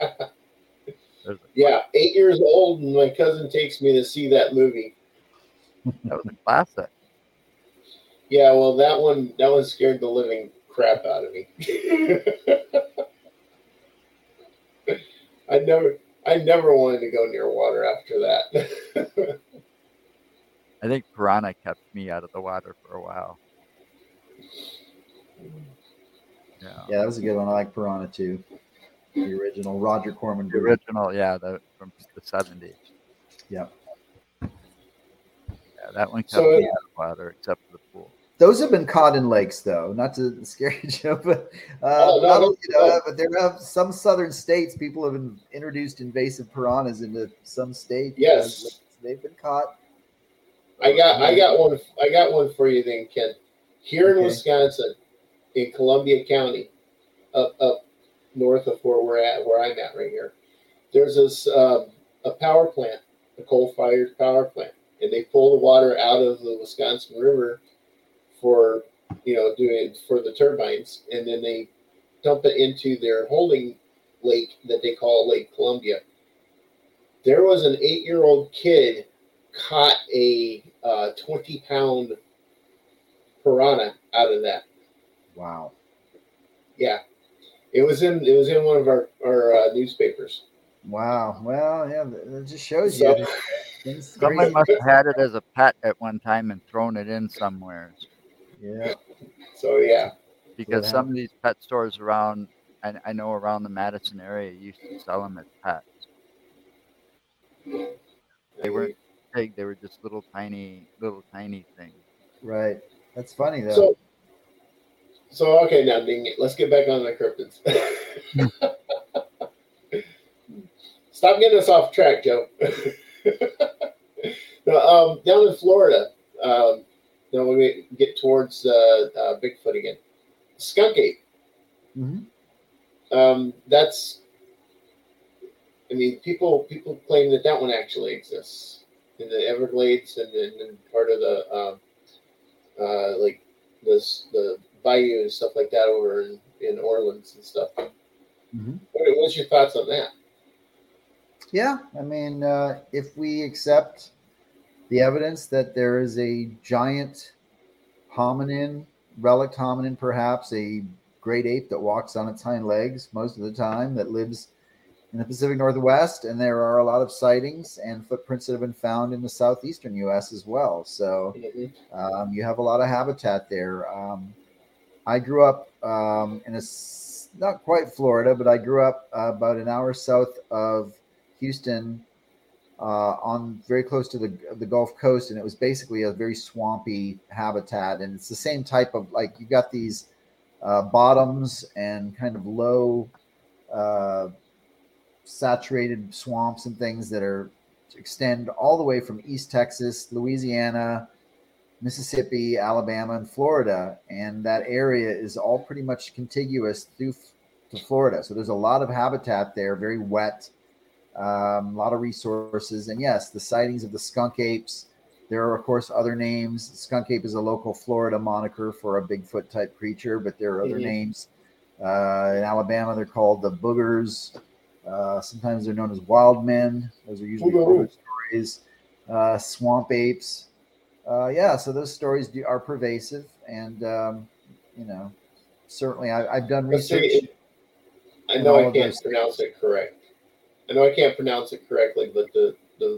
B: Yeah, 8 years old, and my cousin takes me to see that movie.
A: That was a classic.
B: Yeah, well, that one scared the living crap out of me. I never wanted to go near water after that.
A: I think piranha kept me out of the water for a while.
C: Yeah, that was a good one. I like piranha too. The original Roger Corman.
A: The original, yeah, from the 70s.
C: Yeah.
A: Yeah, that one kept me out of water except for the pool.
C: Those have been caught in lakes, though. Not to scare you, Joe, but but there have some southern states. People have introduced invasive piranhas into some states.
B: Yes,
C: they've been caught.
B: I got one for you, then, Ken. Here in Wisconsin, in Columbia County, up north of where I'm at right here, there's this a power plant, a coal-fired power plant, and they pull the water out of the Wisconsin River for doing for the turbines, and then they dump it into their holding lake that they call Lake Columbia. There was an 8-year-old kid caught a 20-pound piranha out of that.
C: Wow.
B: Yeah, it was in one of our newspapers.
C: Wow. Well, yeah, it just shows you.
A: Somebody must have had it as a pet at one time and thrown it in somewhere.
C: Yeah.
B: So yeah,
A: because some of these pet stores around, I know around the Madison area, used to sell them as pets. They weren't big; they were just little tiny things.
C: Right. That's funny though.
B: So okay, now dang it, let's get back on the cryptids. Stop getting us off track, Joe. Now, down in Florida, then when we get towards Bigfoot again, skunk ape.
C: Mm-hmm.
B: That's, I mean, people claim that one actually exists in the Everglades and in part of the like the bayou and stuff like that over in Orleans and stuff.
C: Mm-hmm.
B: What's your thoughts on that?
C: Yeah, I mean, if we accept the evidence that there is a giant hominin, relic hominin, perhaps a great ape that walks on its hind legs most of the time, that lives in the Pacific Northwest, and there are a lot of sightings and footprints that have been found in the southeastern U.S. as well. So you have a lot of habitat there. I grew up in not quite Florida, but I grew up about an hour south of Houston, on very close to the Gulf Coast, and it was basically a very swampy habitat. And it's the same type of, like, you got these bottoms and kind of low saturated swamps and things that extend all the way from East Texas, Louisiana, Mississippi, Alabama, and Florida. And that area is all pretty much contiguous to Florida. So there's a lot of habitat there, very wet, a lot of resources. And yes, the sightings of the skunk apes. There are, of course, other names. Skunk ape is a local Florida moniker for a Bigfoot type creature, but there are other names. In Alabama, they're called the boogers. Sometimes they're known as wild men. Those are usually older stories. Swamp apes. So those stories are pervasive, and certainly I've done research.
B: I know I can't pronounce it correct. I know I can't pronounce it correctly, but the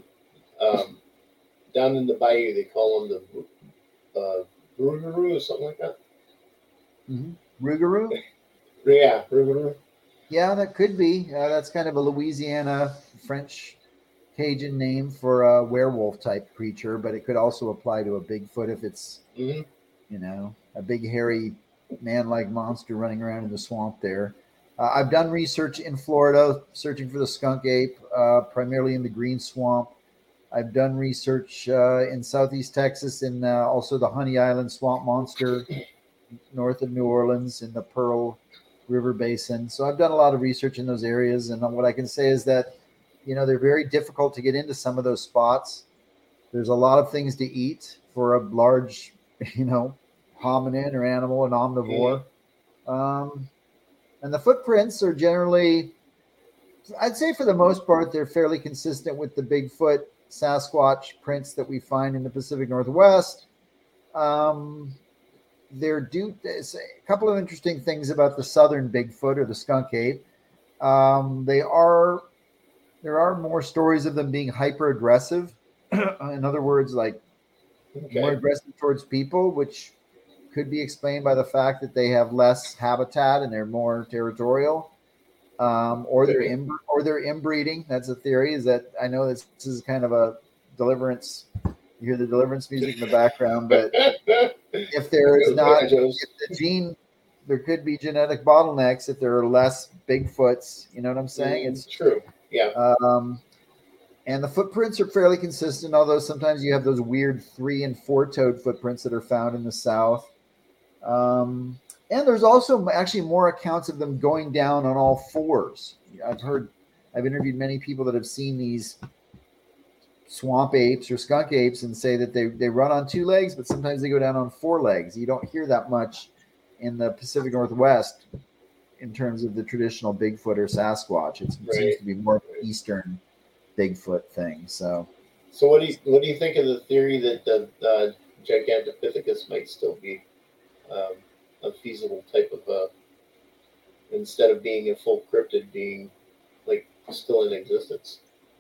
B: down in the bayou they call them the Rougarou or something like that.
C: Rougarou?
B: Yeah, Rougarou.
C: Yeah, that could be. That's kind of a Louisiana French Cajun name for a werewolf type creature, but it could also apply to a Bigfoot if it's a big hairy man-like monster running around in the swamp there. I've done research in Florida searching for the skunk ape, primarily in the green swamp. I've done research in southeast Texas in also the Honey Island swamp monster north of New Orleans in the Pearl River Basin. So I've done a lot of research in those areas. And what I can say is that, they're very difficult to get into some of those spots. There's a lot of things to eat for a large, hominin or animal, an omnivore. And the footprints are generally, I'd say for the most part, they're fairly consistent with the Bigfoot, Sasquatch prints that we find in the Pacific Northwest. There's a couple of interesting things about the southern Bigfoot or the skunk ape. There are more stories of them being hyper aggressive. In other words, like more aggressive towards people, which could be explained by the fact that they have less habitat and they're more territorial, or they're inbreeding. That's a theory. Is that I know this is kind of a Deliverance. You hear the Deliverance music in the background, but if there is not, if the gene, there could be genetic bottlenecks if there are less Bigfoots. You know what I'm saying?
B: It's true. Yeah.
C: And the footprints are fairly consistent, although sometimes you have those weird 3- and 4-toed footprints that are found in the South. And there's also actually more accounts of them going down on all fours. I've interviewed many people that have seen these swamp apes or skunk apes and say that they run on 2 legs, but sometimes they go down on 4 legs. You don't hear that much in the Pacific Northwest in terms of the traditional Bigfoot or Sasquatch. It seems to be more of an Eastern Bigfoot thing. So
B: what do you think of the theory that the Gigantopithecus might still be a feasible type of instead of being a full cryptid, being like still in existence?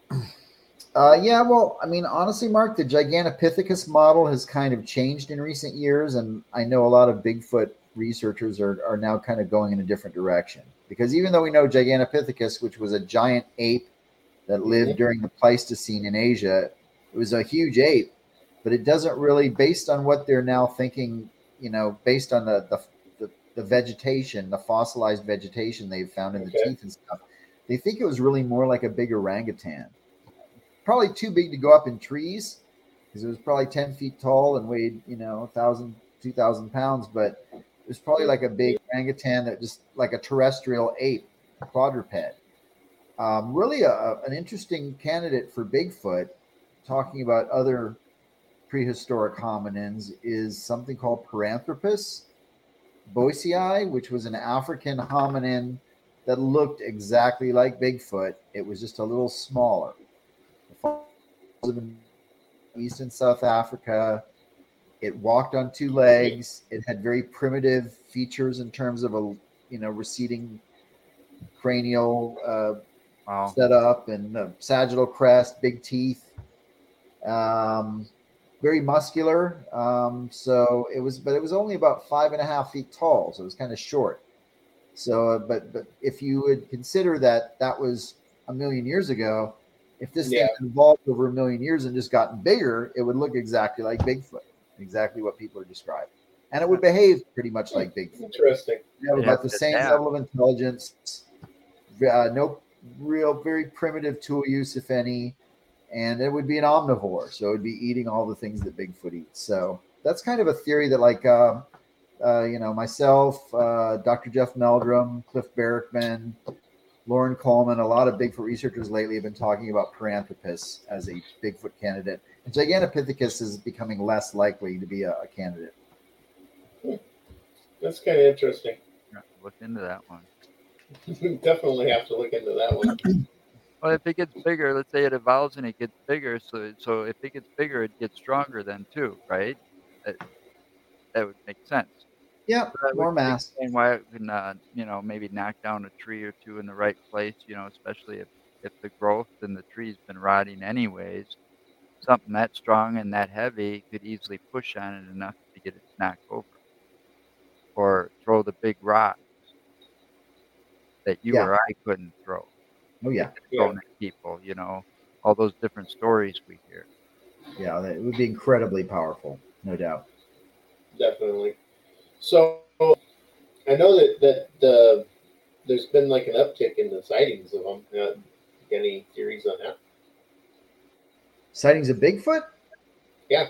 C: Well, I mean, honestly, Mark, the Gigantopithecus model has kind of changed in recent years, and I know a lot of Bigfoot researchers are now kind of going in a different direction. Because even though we know Gigantopithecus, which was a giant ape that lived during the Pleistocene in Asia, it was a huge ape, but it doesn't really, based on what they're now thinking, based on the vegetation, the fossilized vegetation they've found in the teeth and stuff, they think it was really more like a big orangutan. Probably too big to go up in trees because it was probably 10 feet tall and weighed, 1,000, 2,000 pounds, but it was probably like a big orangutan that just like a terrestrial ape, a quadruped. Really an interesting candidate for Bigfoot, talking about other prehistoric hominins, is something called Paranthropus boisei, which was an African hominin that looked exactly like Bigfoot. It was just a little smaller. East and South Africa. It walked on 2 legs. It had very primitive features in terms of a receding cranial
A: Wow.
C: set up, and sagittal crest, big teeth, um, very muscular. So it was, but it was only about 5.5 feet tall, so it was kind of short. So, but if you would consider that that was a million years ago, if this thing
B: Yeah.
C: evolved over a million years and just gotten bigger, it would look exactly like Bigfoot, exactly what people are describing, and it would behave pretty much like Bigfoot.
B: Interesting.
C: You have
A: They
C: about
A: have
C: the
A: to
C: same
A: adapt.
C: level of intelligence, no real, very primitive tool use, if any, and it would be an omnivore, so it would be eating all the things that Bigfoot eats. So that's kind of a theory that, like, myself, Dr. Jeff Meldrum, Cliff Barrickman, Lauren Coleman, a lot of Bigfoot researchers lately have been talking about Paranthropus as a Bigfoot candidate. And Gigantopithecus is becoming less likely to be a candidate.
B: That's kind of interesting.
A: Look into that one.
B: Definitely have to look into that one.
A: Well, if it gets bigger, let's say it evolves and it gets bigger, so if it gets bigger, it gets stronger then too, right? That that would make sense.
C: Yeah,
A: So that would
C: more mass.
A: explain why it can, maybe knock down a tree or two in the right place, especially if the growth in the tree's been rotting anyways. Something that strong and that heavy could easily push on it enough to get it knocked over or throw the big rock that you
C: Yeah.
A: or I couldn't throw
C: Oh,
A: if
C: yeah.
A: it's
B: Yeah,
A: thrown at people, all those different stories we hear.
C: Yeah, it would be incredibly powerful, no doubt.
B: definitely. So I know that there's been like an uptick in the sightings of them. Any theories on that?
C: Sightings of Bigfoot?
B: Yeah.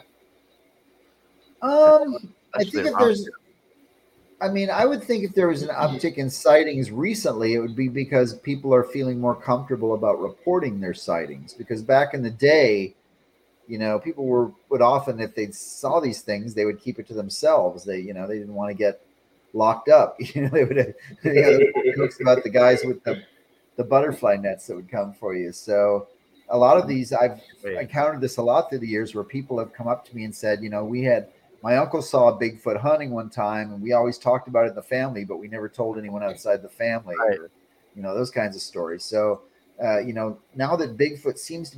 C: I think
A: Especially
C: if
A: around
C: there's, I mean, I would think if there was an uptick in sightings recently, it would be because people are feeling more comfortable about reporting their sightings. Because back in the day, people would often, if they saw these things, they would keep it to themselves. They didn't want to get locked up. They would, the jokes about the guys with the butterfly nets that would come for you. So a lot of these, I've
A: here.
C: encountered this a lot through the years where people have come up to me and said, my uncle saw a Bigfoot hunting one time, and we always talked about it in the family, but we never told anyone outside the family,
A: Right.
C: or those kinds of stories. So now that Bigfoot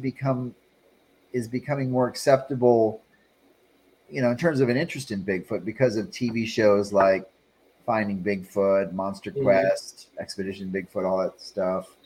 C: is becoming more acceptable, in terms of an interest in Bigfoot because of TV shows like Finding Bigfoot, Monster
B: Mhm.
C: Quest, Expedition Bigfoot, all that stuff.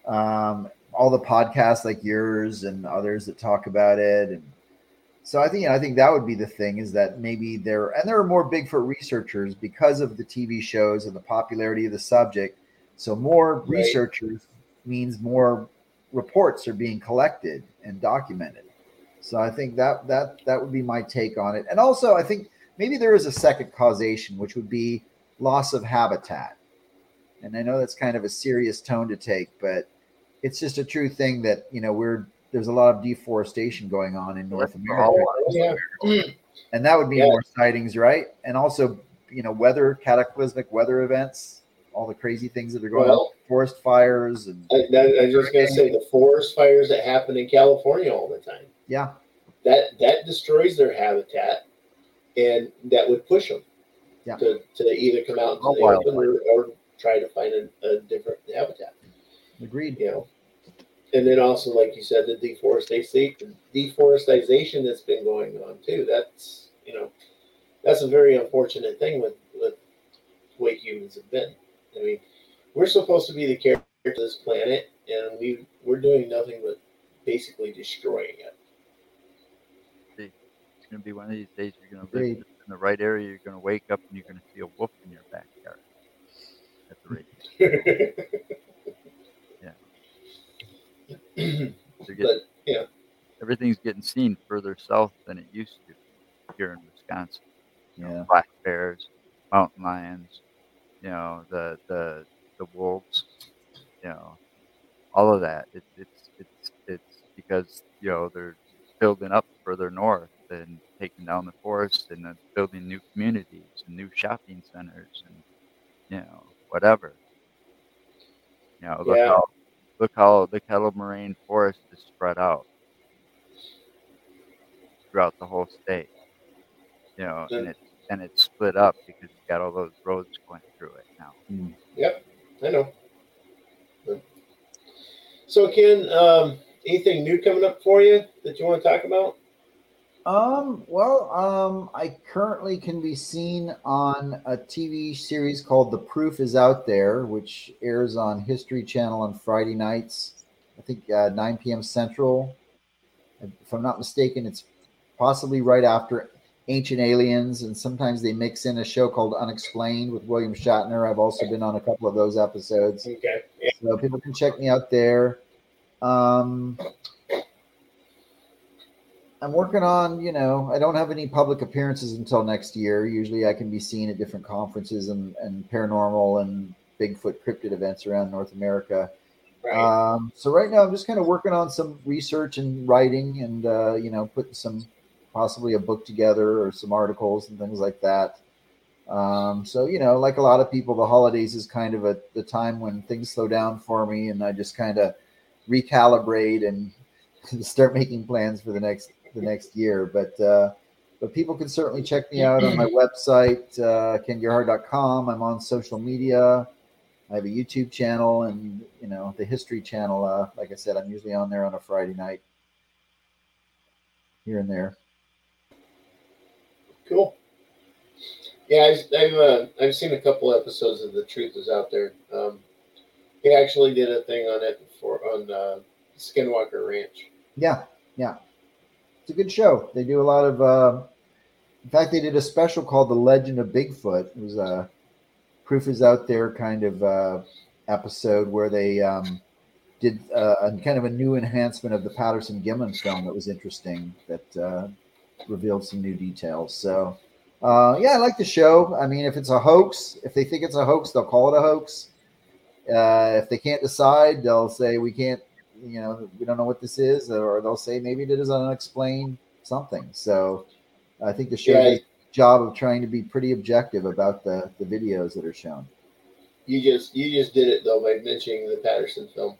C: All the podcasts like yours and others that talk about it. And so I think that would be the thing, is that maybe there are more Bigfoot researchers because of the TV shows and the popularity of the subject. So more
B: Right.
C: researchers means more reports are being collected and documented. So I think that would be my take on it. And also I think maybe there is a second causation, which would be loss of habitat. And I know that's kind of a serious tone to take, but it's just a true thing that there's a lot of deforestation going on in
A: Well, that's
C: North
A: for all
C: America,
B: Oh, yeah.
C: and that would mean
B: Yeah.
C: more sightings, right? And also, weather, cataclysmic weather events, all the crazy things that are going on,
B: Well,
C: forest fires, and
B: I was just gonna say the forest fires that happen in California all the time.
C: yeah,
B: That destroys their habitat, and that would push them
C: yeah,
B: to either come out into
A: all
B: the open
A: wildlife.
B: or try to find a different habitat.
C: agreed.
B: You know, and then also, like you said, the deforestation that's been going on too. That's a very unfortunate thing with the way humans have been. I mean, we're supposed to be the care of this planet, and we're doing nothing but basically destroying it.
A: See, it's gonna be one of these days you're gonna live
C: Agreed.
A: just in the right area. You're gonna wake up and you're gonna see a wolf in your backyard at the rate. Yeah, they're getting
B: But yeah,
A: everything's getting seen further south than it used to here in Wisconsin.
C: Yeah,
A: Black bears, mountain lions, the wolves, you know, all of that. It's because they're building up further north and taking down the forest and then building new communities and new shopping centers and whatever. Look
B: yeah,
A: how the kettle moraine forest is spread out throughout the whole state. And
B: the-
A: it's split up because you got all those roads going through it now.
C: mm,
B: yep, I know. But So, Ken, anything new coming up for you that you want to talk about?
C: I currently can be seen on a TV series called The Proof is Out There, which airs on History Channel on Friday nights, I think 9 p.m. Central. If I'm not mistaken, it's possibly right after Ancient Aliens, and sometimes they mix in a show called Unexplained with William Shatner. I've also been on a couple of those episodes,
B: Okay. Yeah.
C: so people can check me out there. Um, I'm working on, I don't have any public appearances until next year. Usually I can be seen at different conferences and paranormal and Bigfoot cryptid events around North America.
B: Right.
C: So right now I'm just kind of working on some research and writing and, putting possibly a book together or some articles and things like that. So, like a lot of people, the holidays is kind of the time when things slow down for me and I just kind of recalibrate and start making plans for the next year. But people can certainly check me out on my website, kengerhard.com. I'm on social media. I have a YouTube channel and, the History Channel. Like I said, I'm usually on there on a Friday night here and there.
B: Cool. Yeah, I've seen a couple episodes of The Truth is Out There. He actually did a thing on it on Skinwalker Ranch.
C: Yeah. It's a good show. They do a lot of, in fact, they did a special called The Legend of Bigfoot. It was a Proof is Out There kind of episode where they did a kind of a new enhancement of the Patterson Gimlin film that was interesting, that revealed some new details. So, I like the show. I mean, if it's a hoax, if they think it's a hoax, they'll call it a hoax. If they can't decide, they'll say we can't, we don't know what this is, or they'll say maybe it is unexplained something. So I think the show does a job of trying to be pretty objective about the videos that are shown.
B: You just did it though by mentioning the Patterson film.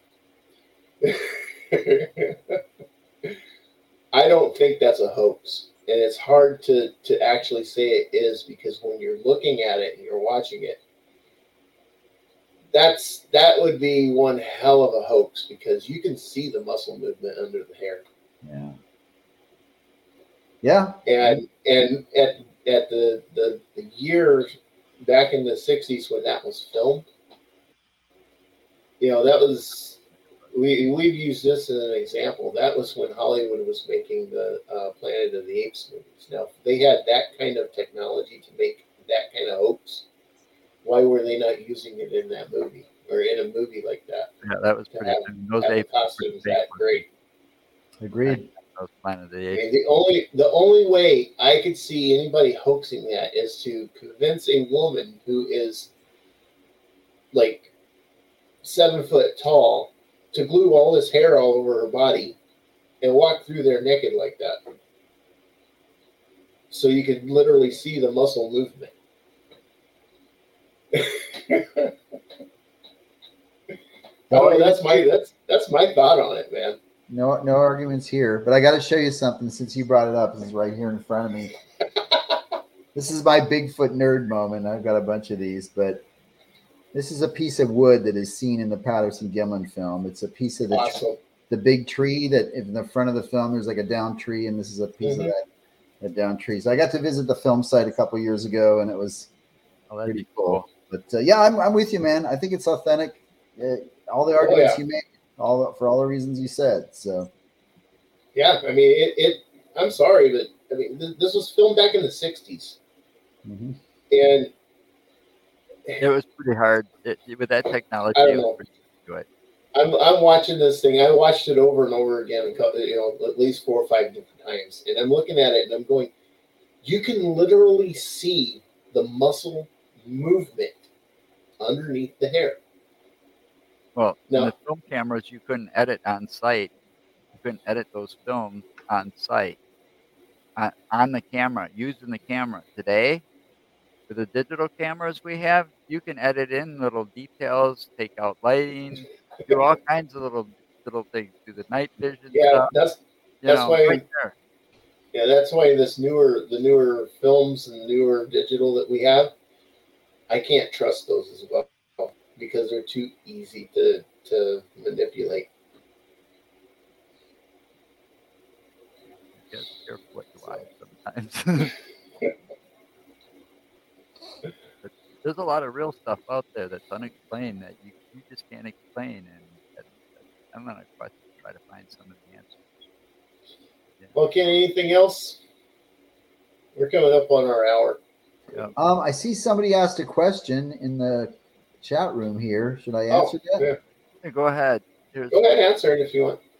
B: I don't think that's a hoax, and it's hard to actually say it is, because when you're looking at it and you're watching it, that would be one hell of a hoax, because you can see the muscle movement under the hair.
C: Yeah.
B: And at the year back in the 60s when that was filmed, that was, we've used this as an example. That was when Hollywood was making the Planet of the Apes movies. Now, if they had that kind of technology to make that kind of hoax, why were they not using it in that movie, or in a movie like that?
A: Yeah, that was pretty.
B: Those apes costumes that great.
C: Agreed.
A: Those Planet of the Apes.
B: I mean, the only way I could see anybody hoaxing that is to convince a woman who is like 7 foot tall to glue all this hair all over her body and walk through there naked like that, so you could literally see the muscle movement. That's my thought on it, man.
C: No arguments here, but I got to show you something since you brought it up. This is right here in front of me. This is my Bigfoot nerd moment. I've got a bunch of these, but this is a piece of wood that is seen in the Patterson Gimlin film. It's a piece of the big tree that in the front of the film, there's like a down tree, and this is a piece of that down tree. So I got to visit the film site a couple years ago, and it was pretty cool. But I'm with you, man. I think it's authentic. All the arguments you made, for all the reasons you said. So,
B: yeah, I mean, I'm sorry, but I mean, this was filmed back in the 60s, and
A: it was pretty hard with that technology.
B: I don't know. I'm watching this thing. I watched it over and over again, at least 4 or 5 different times, and I'm looking at it and I'm going, you can literally see the muscle movement underneath the hair.
A: Well, in the film cameras, you couldn't edit on site. You couldn't edit those films on site, on the camera, using the camera. Today, with the digital cameras we have, you can edit in little details, take out lighting, do all kinds of little things, do the night vision stuff.
B: That's why.
A: Right there.
B: Yeah, that's why the newer films and the newer digital that we have, I can't trust those as well, because they're too easy to manipulate.
A: sometimes. But there's a lot of real stuff out there that's unexplained that you just can't explain, and I'm gonna try to find some of the answers. Yeah.
B: Well, Ken, anything else? We're coming up on our hour.
A: Yeah.
C: I see somebody asked a question in the chat room here. Should I answer that?
B: Yeah.
A: Hey, go ahead. Here's
B: Go ahead, answer it if you want.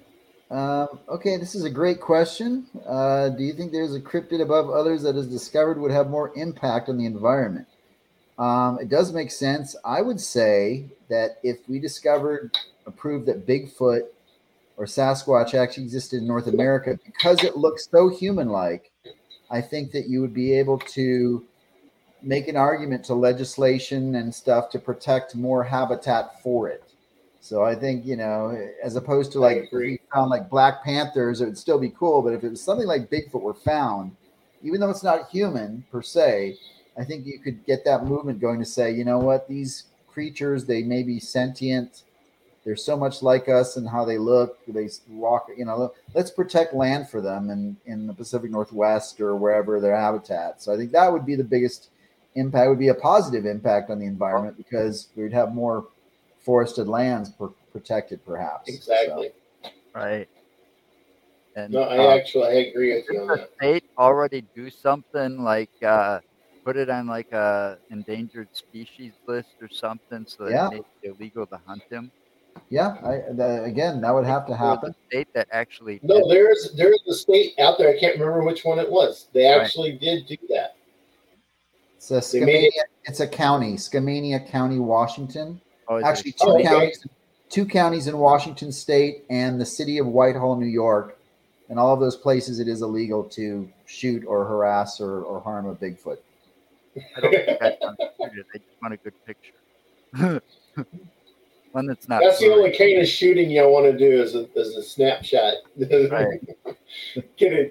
C: Okay, this is a great question. Do you think there's a cryptid above others that is discovered would have more impact on the environment? It does make sense. I would say that if we discovered or proved that Bigfoot or Sasquatch actually existed in North America, because it looks so human-like, I think that you would be able to make an argument to legislation and stuff to protect more habitat for it. So I think, as opposed to like if we found like black panthers, it would still be cool. But if it was something like Bigfoot were found, even though it's not human per se, I think you could get that movement going to say, you know what, these creatures, they may be sentient. They're so much like us and how they look. They walk, let's protect land for them in the Pacific Northwest or wherever their habitat. So I think that would be the biggest impact. It would be a positive impact on the environment because we'd have more forested lands protected, perhaps.
B: Exactly.
A: So. Right. And
B: no, I agree with you on that.
A: Does the state already do something like put it on like a endangered species list or something so that it makes it illegal to hunt them?
C: Yeah, again, that would have to happen.
A: The state that actually
B: there's a state out there. I can't remember which one it was. They actually did do that.
C: It's a Skamania, it's a county, Skamania County, Washington. Actually, two counties in Washington State and the city of Whitehall, New York. And all of those places, it is illegal to shoot or harass or harm a Bigfoot.
A: I don't think I shoot it. I just want a good picture. One that's not.
B: That's the only kind of shooting you want to do is a snapshot.
A: Right.
B: Get him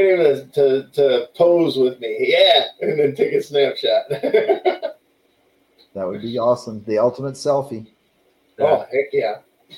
B: to pose with me, and then take a snapshot.
C: That would be awesome. The ultimate selfie.
B: Oh, heck yeah.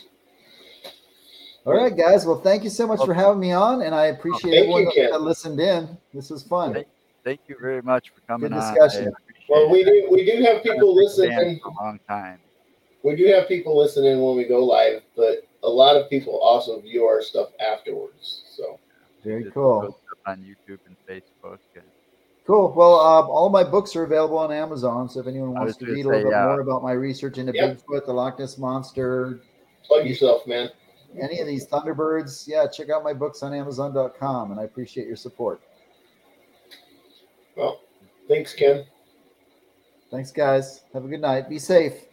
C: All right, guys. Well, thank you so much for having me on, and I appreciate everyone that listened in. This was fun.
A: Thank you very much for coming
C: Good discussion.
A: on.
B: Well, we do have people listening
A: for a long time.
B: We do have people listening when we go live, but a lot of people also view our stuff afterwards. So
C: very cool.
A: On YouTube and Facebook.
C: Cool. Well, all my books are available on Amazon. So if anyone wants to read a little bit more about my research into Bigfoot, the Loch Ness Monster,
B: plug yourself, man.
C: Any of these Thunderbirds, check out my books on Amazon.com, and I appreciate your support.
B: Well, thanks, Ken.
C: Thanks, guys. Have a good night. Be safe.